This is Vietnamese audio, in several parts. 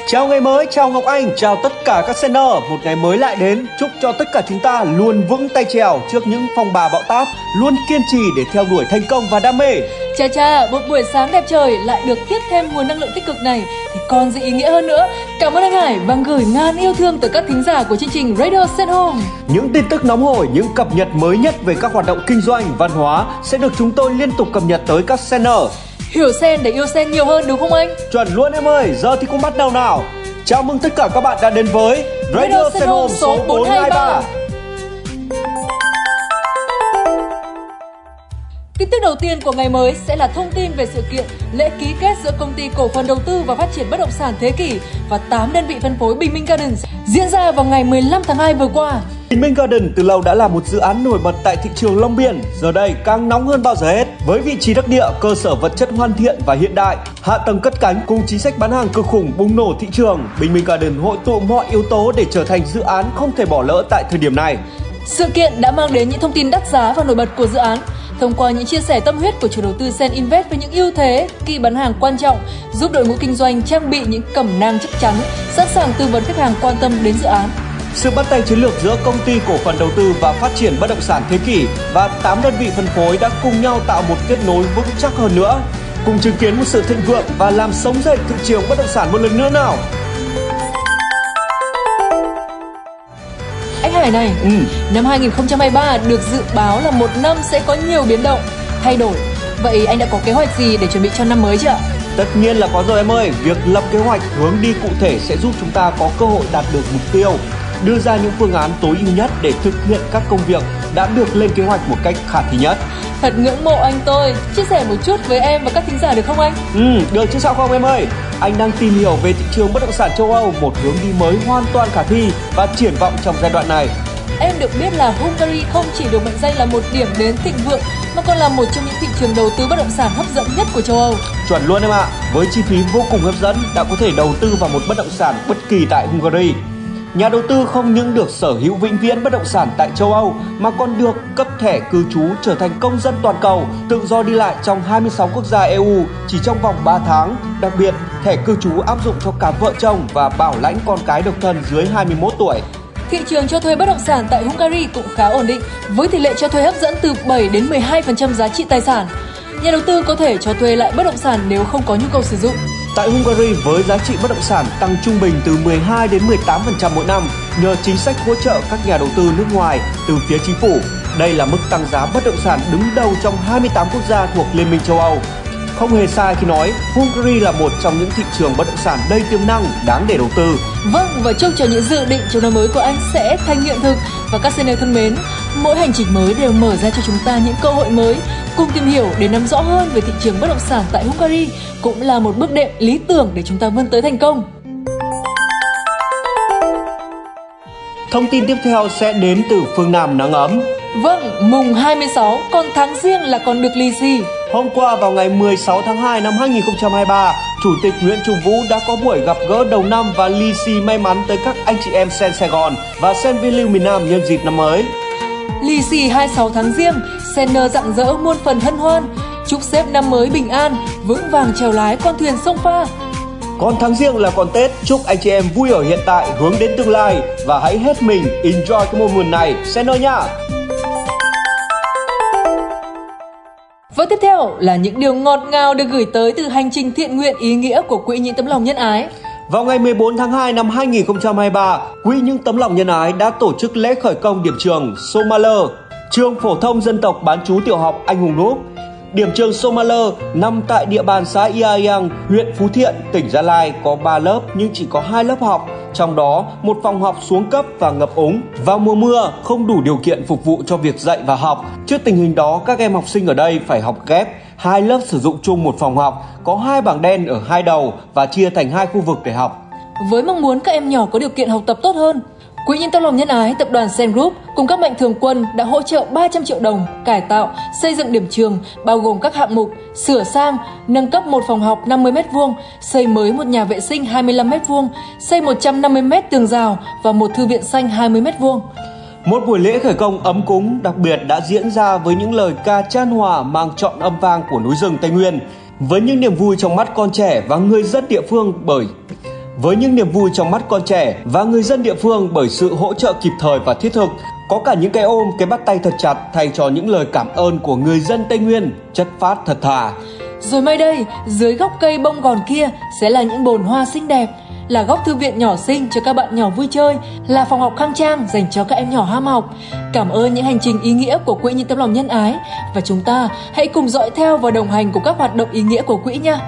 Chào ngày mới, chào Ngọc Anh, chào tất cả các sender. Một ngày mới lại đến, chúc cho tất cả chúng ta luôn vững tay trèo trước những phong ba bão táp, luôn kiên trì để theo đuổi thành công và đam mê. Chà, một buổi sáng đẹp trời lại được tiếp thêm nguồn năng lượng tích cực này thì còn gì ý nghĩa hơn nữa. Cảm ơn anh Hải và gửi ngàn yêu thương tới các thính giả của chương trình Radio Sen Home. Những tin tức nóng hổi, những cập nhật mới nhất về các hoạt động kinh doanh, văn hóa sẽ được chúng tôi liên tục cập nhật tới các sender. Hiểu sen để yêu sen nhiều hơn đúng không anh? Chuẩn luôn em ơi, giờ thì cũng bắt đầu nào. Chào mừng tất cả các bạn đã đến với Radio Sen Home số 423. Tin tức đầu tiên của ngày mới sẽ là thông tin về sự kiện lễ ký kết giữa Công ty Cổ phần Đầu tư và Phát triển Bất động sản Thế Kỷ và 8 đơn vị phân phối Bình Minh Gardens diễn ra vào ngày 15 tháng 2 vừa qua. Bình Minh Garden từ lâu đã là một dự án nổi bật tại thị trường Long Biên, giờ đây càng nóng hơn bao giờ hết. Với vị trí đắc địa, cơ sở vật chất hoàn thiện và hiện đại, hạ tầng cất cánh cùng chính sách bán hàng cực khủng bùng nổ thị trường, Bình Minh Garden hội tụ mọi yếu tố để trở thành dự án không thể bỏ lỡ tại thời điểm này. Sự kiện đã mang đến những thông tin đắt giá và nổi bật của dự án. Thông qua những chia sẻ tâm huyết của chủ đầu tư Sen Invest về những ưu thế, key bán hàng quan trọng, giúp đội ngũ kinh doanh trang bị những cẩm nang chắc chắn, sẵn sàng tư vấn khách hàng quan tâm đến dự án. Sự bắt tay chiến lược giữa Công ty Cổ phần Đầu tư và Phát triển Bất động sản Thế Kỷ và 8 đơn vị phân phối đã cùng nhau tạo một kết nối vững chắc hơn nữa, cùng chứng kiến một sự thịnh vượng và làm sống dậy thị trường bất động sản một lần nữa nào. Anh Hải này, năm 2023 được dự báo là một năm sẽ có nhiều biến động, thay đổi. Vậy anh đã có kế hoạch gì để chuẩn bị cho năm mới chưa ạ? Tất nhiên là có rồi em ơi. Việc lập kế hoạch hướng đi cụ thể sẽ giúp chúng ta có cơ hội đạt được mục tiêu, đưa ra những phương án tối ưu nhất để thực hiện các công việc đã được lên kế hoạch một cách khả thi nhất. Thật ngưỡng mộ anh tôi. Chia sẻ một chút với em và các thính giả được không anh? Được chứ sao không em ơi. Anh đang tìm hiểu về thị trường bất động sản châu Âu, một hướng đi mới hoàn toàn khả thi và triển vọng trong giai đoạn này. Em được biết là Hungary không chỉ được mệnh danh là một điểm đến thịnh vượng mà còn là một trong những thị trường đầu tư bất động sản hấp dẫn nhất của châu Âu. Chuẩn luôn em ạ. Với chi phí vô cùng hấp dẫn, đã có thể đầu tư vào một bất động sản bất kỳ tại Hungary. Nhà đầu tư không những được sở hữu vĩnh viễn bất động sản tại châu Âu mà còn được cấp thẻ cư trú trở thành công dân toàn cầu, tự do đi lại trong 26 quốc gia EU chỉ trong vòng 3 tháng. Đặc biệt, thẻ cư trú áp dụng cho cả vợ chồng và bảo lãnh con cái độc thân dưới 21 tuổi. Thị trường cho thuê bất động sản tại Hungary cũng khá ổn định, với tỷ lệ cho thuê hấp dẫn từ 7 đến 12% giá trị tài sản. Nhà đầu tư có thể cho thuê lại bất động sản nếu không có nhu cầu sử dụng. Tại Hungary, với giá trị bất động sản tăng trung bình từ 12 đến 18% mỗi năm nhờ chính sách hỗ trợ các nhà đầu tư nước ngoài từ phía chính phủ. Đây là mức tăng giá bất động sản đứng đầu trong 28 quốc gia thuộc Liên minh châu Âu. Không hề sai khi nói Hungary là một trong những thị trường bất động sản đầy tiềm năng, đáng để đầu tư. Vâng, và chúc cho những dự định trong năm mới của anh sẽ thành hiện thực. Và các sender thân mến, mỗi hành trình mới đều mở ra cho chúng ta những cơ hội mới. Cùng tìm hiểu để nắm rõ hơn về thị trường bất động sản tại Hungary cũng là một bước đệm lý tưởng để chúng ta vươn tới thành công. Thông tin tiếp theo sẽ đến từ phương Nam nắng ấm. Vâng, mùng 26, còn tháng Giêng là còn được lì xì. Hôm qua vào ngày 16 tháng 2 năm 2023, Chủ tịch Nguyễn Trung Vũ đã có buổi gặp gỡ đầu năm và lì xì may mắn tới các anh chị em Sen Sài Gòn và Sen Vinlưu miền Nam nhân dịp năm mới. Lì xì 26 tháng Giêng, Senner rạng rỡ muôn phần hân hoan, chúc sếp năm mới bình an, vững vàng chèo lái con thuyền sông pha. Còn tháng Giêng là còn Tết, chúc anh chị em vui ở hiện tại, hướng đến tương lai và hãy hết mình enjoy cái moment này, Senner nha. Và tiếp theo là những điều ngọt ngào được gửi tới từ hành trình thiện nguyện ý nghĩa của Quỹ Những Tấm Lòng Nhân Ái. Vào ngày 14 tháng 2 năm 2023, Quỹ Những Tấm Lòng Nhân Ái đã tổ chức lễ khởi công điểm trường Somaler, trường phổ thông dân tộc bán trú tiểu học Anh Hùng Núp. Điểm trường Somaler nằm tại địa bàn xã Ia Yang, huyện Phú Thiện, tỉnh Gia Lai có 3 lớp nhưng chỉ có 2 lớp học, trong đó một phòng học xuống cấp và ngập úng. Vào mùa mưa không đủ điều kiện phục vụ cho việc dạy và học. Trước tình hình đó, các em học sinh ở đây phải học ghép, 2 lớp sử dụng chung một phòng học, có 2 bảng đen ở 2 đầu và chia thành 2 khu vực để học. Với mong muốn các em nhỏ có điều kiện học tập tốt hơn, Quỹ Những Tấm Lòng Nhân Ái, tập đoàn Sen Group cùng các mạnh thường quân đã hỗ trợ 300 triệu đồng cải tạo, xây dựng điểm trường, bao gồm các hạng mục sửa sang, nâng cấp một phòng học 50m2, xây mới một nhà vệ sinh 25m2, xây 150m tường rào và một thư viện xanh 20m2. Một buổi lễ khởi công ấm cúng đặc biệt đã diễn ra với những lời ca chan hòa mang trọn âm vang của núi rừng Tây Nguyên, với những niềm vui trong mắt con trẻ và người dân địa phương với những niềm vui trong mắt con trẻ và người dân địa phương bởi sự hỗ trợ kịp thời và thiết thực. Có cả những cái ôm, cái bắt tay thật chặt thay cho những lời cảm ơn của người dân Tây Nguyên, chất phát thật thà. Rồi mai đây, dưới gốc cây bông gòn kia sẽ là những bồn hoa xinh đẹp, là góc thư viện nhỏ xinh cho các bạn nhỏ vui chơi, là phòng học khang trang dành cho các em nhỏ ham học. Cảm ơn những hành trình ý nghĩa của Quỹ những tấm lòng nhân ái và chúng ta hãy cùng dõi theo và đồng hành cùng các hoạt động ý nghĩa của quỹ nha.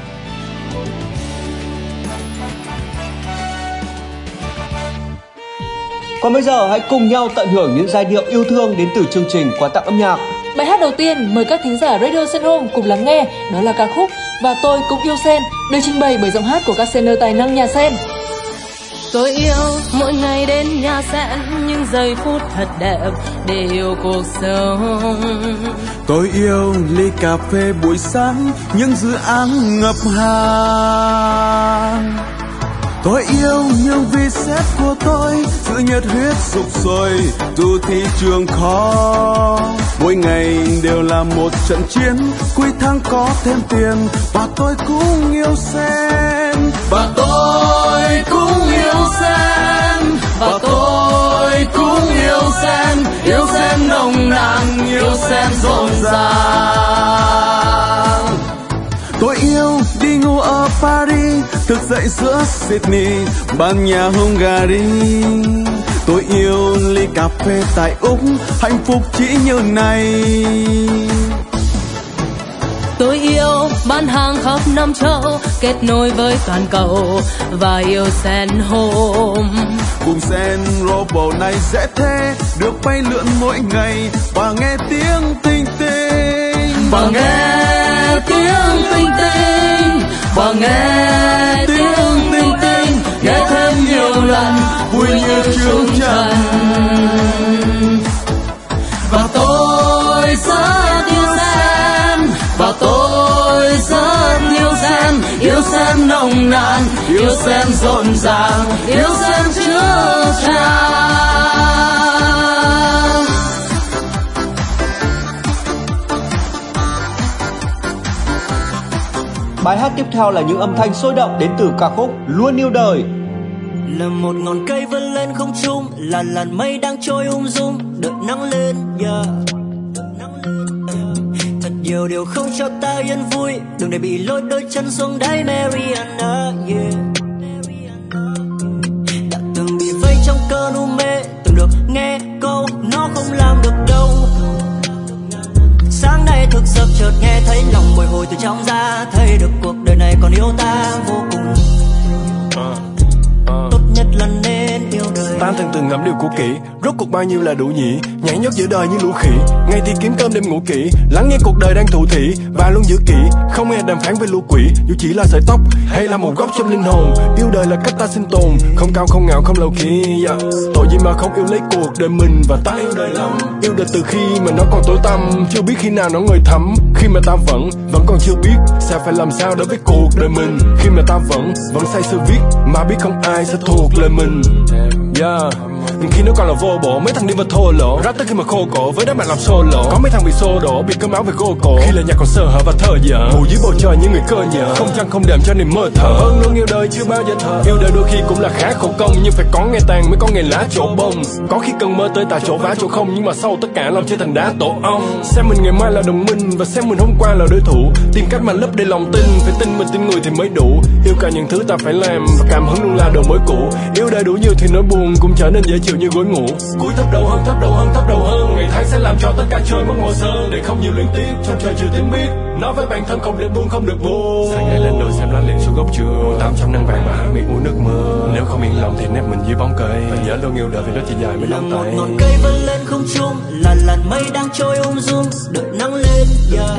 Còn bây giờ hãy cùng nhau tận hưởng những giai điệu yêu thương đến từ chương trình quà tặng âm nhạc. Bài hát đầu tiên mời các thính giả Radio Sen Home cùng lắng nghe, đó là ca khúc Và Tôi Cũng Yêu Sen, được trình bày bởi giọng hát của các sener tài năng nhà sen. Tôi yêu mỗi ngày đến nhà sen, những giây phút thật đẹp để yêu cuộc sống. Tôi yêu ly cà phê buổi sáng, những dự án ngập hàng. Tôi yêu những vị sếp của tôi, sự nhiệt huyết sục sôi dù thị trường khó. Mỗi ngày đều là một trận chiến, cuối tháng có thêm tiền và tôi cũng yêu sen. Và tôi cũng yêu sen, và tôi cũng yêu sen nồng nàn, yêu sen rộn ràng. Tôi yêu đi ngủ ở Paris, thức dậy giữa Sydney, ban nhà Hungary. Tôi yêu ly cà phê tại Úc, hạnh phúc chỉ như này. Tôi yêu bán hàng khắp năm châu, kết nối với toàn cầu và yêu Sen Home. Vùng Sen Global này dễ thế, được bay lượn mỗi ngày và nghe tiếng tinh tinh. Và nghe tiếng tinh tinh, và nghe tiếng tinh tinh, nghe thêm nhiều lần vui như chương trần. Và tôi rất yêu sen, và tôi rất yêu sen nồng nàn, yêu sen rộn ràng, yêu sen chứa chan. Bài hát tiếp theo là những âm thanh sôi động đến từ ca khúc Luôn Yêu Đời. Là một ngọn cây vươn lên không trung, là làn mây đang trôi dung, đợi nắng lên, yeah. Thật nhiều điều không cho ta yên vui, đừng để bị lôi đôi chân xuống đáy Mariana, yeah. Đã từng bị vây trong cơn u mê, từng được nghe câu nó không làm được đâu. Sáng nay thức giấc chợt nghe thấy lòng bồi hồi từ trong ra, thấy được cuộc đời này còn yêu ta vô cùng. Tốt nhất là nên yêu đời. Ta từng ngẫm điều cũ kỹ, rốt cuộc bao nhiêu là đủ nhỉ? Nhảy nhót giữa đời như lũ khỉ, ngày thì kiếm cơm đêm ngủ kỹ, lắng nghe cuộc đời đang thụ thị và luôn giữ kỹ, không nghe đàm phán với lũ quỷ, dù chỉ là sợi tóc hay là một góc trong linh hồn. Yêu đời là cách ta sinh tồn, không cao không ngạo không lâu khi, yeah. Tội gì mà không yêu lấy cuộc đời mình, và ta yêu đời lắm. Yêu đời từ khi mà nó còn tối tăm, chưa biết khi nào nó ngời thắm. Khi mà ta vẫn còn chưa biết sẽ phải làm sao đối với cuộc đời mình. Khi mà ta vẫn say sưa viết mà biết không ai sẽ thuộc lời mình, yeah. Khi nó còn là vô bổ, mấy thằng đi vào thô lỗ, rap tới khi mà khô cổ với đám bạn làm solo. Có mấy thằng bị xô đổ, bị cơm áo về gô cổ. Khi lời nhạc còn sơ hở và thơ dở, ngủ dưới bầu trời như người cơ nhở, không trăng không đệm cho niềm mơ thở. Hơn luôn yêu đời chưa bao giờ thờ. Yêu đời đôi khi cũng là khá khổ công, nhưng phải có ngày tàn mới có ngày lá chỗ bông. Có khi cần mơ tới tại chỗ vá chỗ không, nhưng mà sau tất cả làm chơi thành đá tổ ong. Xem mình ngày mai là đồng minh và xem mình hôm qua là đối thủ, tìm cách mà lấp đầy lòng tin, phải tin mình tin người thì mới đủ. Yêu cả những thứ ta phải làm và cảm hứng luôn là đầu mối cũ. Yêu đời đủ nhiều thì nỗi buồn cũng trở nên dễ chịu như gối ngủ. Cúi thấp đầu hơn, thấp đầu hơn, thấp đầu hơn. Ngày tháng sẽ làm cho tất cả trôi mất màu sơn, để không nhiều luyến tiếc trong trời chưa tiếng biết. Nói với bản thân không được buông, không được buông. Sáng ngày lên đồi xem lá liền xuống gốc trường, 800 nắng vàng và hát miệng uống nước mưa. Nếu không yên lòng thì nép mình dưới bóng cây, và nhớ luôn yêu đời vì nó chỉ dài mấy là nắm một tay. ngọn cây vươn lên không trung, là làn mây đang trôi dung, đợi nắng lên, yeah.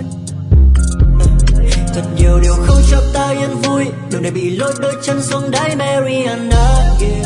Thật nhiều điều không cho ta yên vui, đừng để bị lôi đôi chân xuống đáy Mariana, yeah.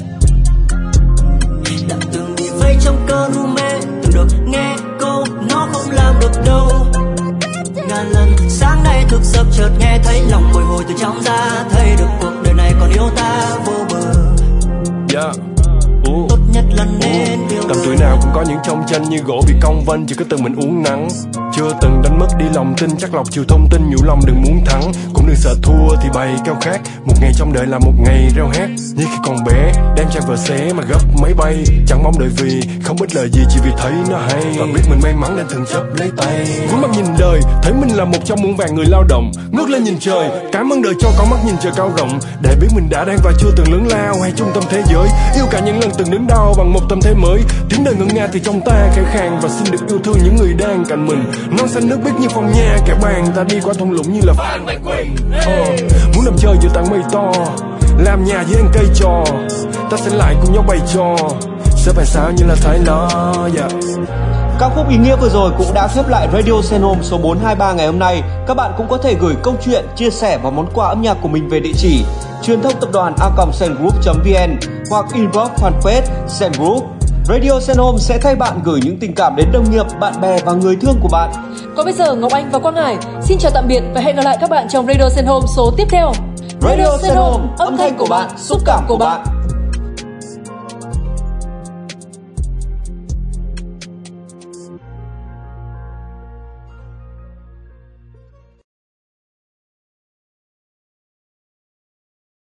Đã từng bị vây trong cơn u mê, từng được nghe câu nó không làm được đâu. Ngàn lần sáng nay thức giấc chợt nghe thấy lòng bồi hồi từ trong ra, thấy được cuộc đời này còn yêu ta vô bờ, yeah. Tốt nhất là nên yêu. Tầm tuổi nào cũng có những trong tranh như gỗ bị cong vênh, chỉ có từng mình uống nắng. Chưa từng đánh mất đi lòng tin, chắc lọc chiều thông tin, nhủ lòng đừng muốn thắng, cũng đừng sợ thua thì bày cao khát. Một ngày trong đời là một ngày reo hát, như khi còn bé đem trang vờ xé mà gấp máy bay. Chẳng mong đợi vì không biết lời gì, chỉ vì thấy nó hay và biết mình may mắn nên thường chấp lấy tay. Vốn mặt nhìn đời thấy mình là một trong muôn vàng người lao động, ngước lên nhìn trời cảm ơn đời cho con mắt nhìn trời cao rộng, để biết mình đã đang và chưa từng lớn lao hay trung tâm thế giới. Yêu cả những lần từng đớn đau bằng một tâm thế mới, tiếng đời ngân nga từ trong ta khẽ khàng và xin được yêu thương những người đang cạnh mình. Non xanh nước biếc như phong nha kẻ bàn, ta đi qua thung lũng như là Phan Bạch Quỳnh. Muốn nằm chơi giữa tảng mây to, làm nhà dưới ăn cây trò, ta sẽ lại cùng nhau bày trò, sẽ phải sao như là Thái Lo. Các khúc ý nghĩa vừa rồi cũng đã khép lại Radio Sen Home số 423 ngày hôm nay. Các bạn cũng có thể gửi câu chuyện, chia sẻ và món quà âm nhạc của mình về địa chỉ truyền thông tập đoàn @sengroup.vn hoặc inbox fanpage Sen Group. Radio Sen Home sẽ thay bạn gửi những tình cảm đến đồng nghiệp, bạn bè và người thương của bạn. Còn bây giờ Ngọc Anh và Quang Hải xin chào tạm biệt và hẹn gặp lại các bạn trong Radio Sen Home số tiếp theo. Radio Sen Home, âm thanh của bạn, xúc cảm của bạn.